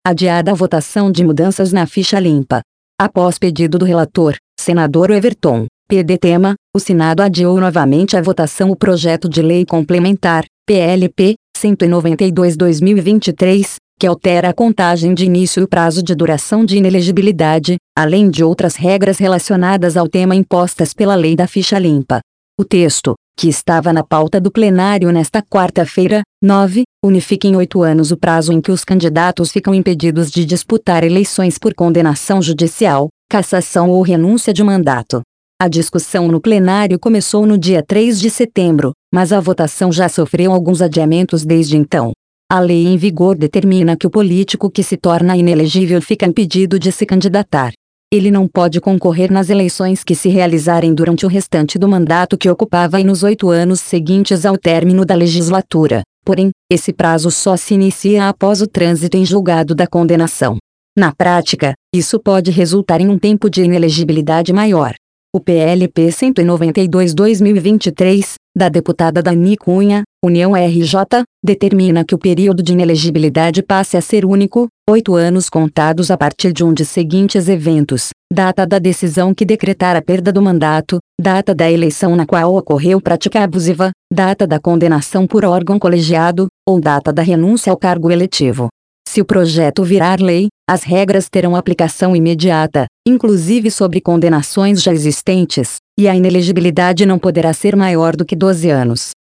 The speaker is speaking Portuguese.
Adiada a votação de mudanças na ficha limpa. Após pedido do relator, senador Everton, PDTema, o Senado adiou novamente a votação o projeto de lei complementar, PLP, 192/2023, que altera a contagem de início e o prazo de duração de inelegibilidade, além de outras regras relacionadas ao tema impostas pela lei da ficha limpa. O texto, que estava na pauta do plenário nesta quarta-feira, 9, unifica em 8 anos o prazo em que os candidatos ficam impedidos de disputar eleições por condenação judicial, cassação ou renúncia de mandato. A discussão no plenário começou no dia 3 de setembro, mas a votação já sofreu alguns adiamentos desde então. A lei em vigor determina que o político que se torna inelegível fica impedido de se candidatar. Ele não pode concorrer nas eleições que se realizarem durante o restante do mandato que ocupava e nos 8 anos seguintes ao término da legislatura. Porém, esse prazo só se inicia após o trânsito em julgado da condenação. Na prática, isso pode resultar em um tempo de inelegibilidade maior. O PLP 192/2023, da deputada Dani Cunha, União RJ, determina que o período de inelegibilidade passe a ser único, 8 anos contados a partir de um dos seguintes eventos: data da decisão que decretar a perda do mandato, data da eleição na qual ocorreu prática abusiva, data da condenação por órgão colegiado, ou data da renúncia ao cargo eletivo. Se o projeto virar lei, as regras terão aplicação imediata, inclusive sobre condenações já existentes, e a inelegibilidade não poderá ser maior do que 12 anos.